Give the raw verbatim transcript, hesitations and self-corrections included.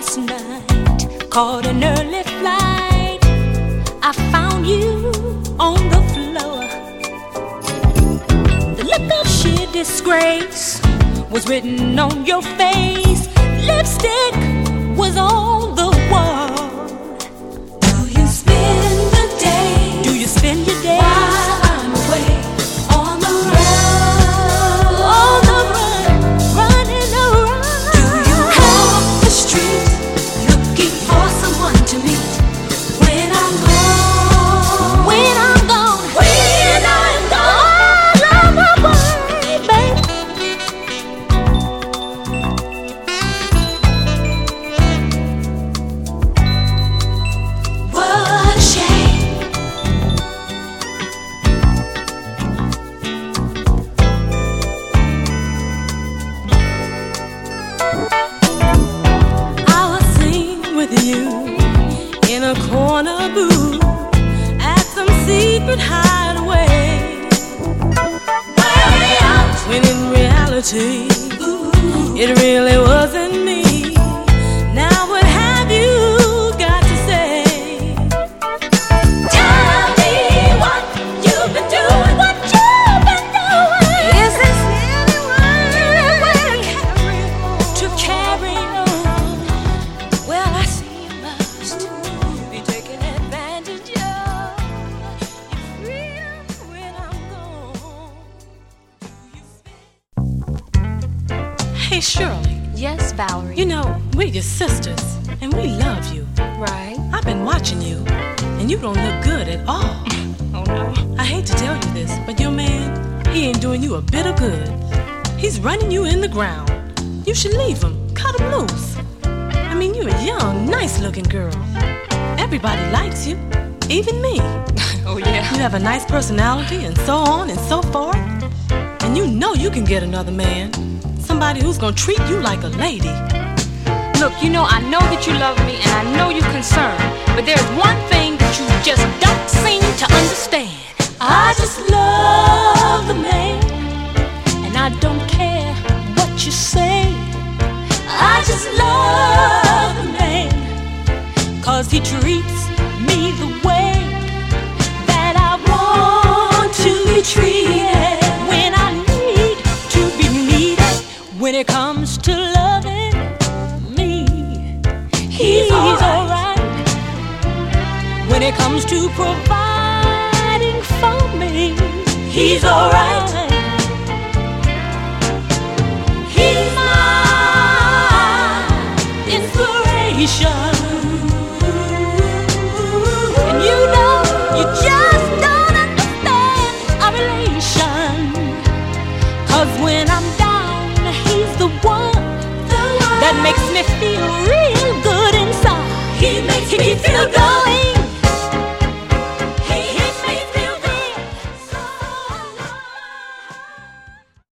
last night, caught an early flight. I found you on the floor. The look of sheer disgrace was written on your face. Lipstick was on the wall. Do you spend the day? Do you spend your day while I'm away on the run? On the run, running around. Do you walk the street looking for someone to meet when I'm gone? When I'm gone, when I'm gone, all of my way, baby. What a shame. I was seen with you in a corner booth at some secret hideaway, when in reality it really wasn't me. Now what have you got to say? Tell me what you've been doing. What you've been doing. Is this any way to carry on? Well, I see you must be taking advantage of. You're free when I'm gone. Hey, Shirley. Yes, Valerie. You know, we're your sisters, and we love you. Right? I've been watching you, and you don't look good at all. Oh, no. I hate to tell you this, but your man, he ain't doing you a bit of good. He's running you in the ground. You should leave him. Cut him loose. I mean, you're a young, nice-looking girl. Everybody likes you, even me. Oh, yeah. You have a nice personality, and so on and so forth. And you know you can get another man. Somebody who's gonna treat you like a lady. Look, you know, I know that you love me and I know you're concerned, but there's one thing that you just don't seem to understand. I just love the man, and I don't care what you say. I just love the man, 'cause he treats me the way that I want to be treated. When I need to be needed, when it comes to loving me, he's alright. When it comes to providing for me, he's alright. He's my inspiration. And you know, you just don't understand our relation. 'Cause when I'm down, he's the one, the one that makes me feel real good inside. He makes me feel good.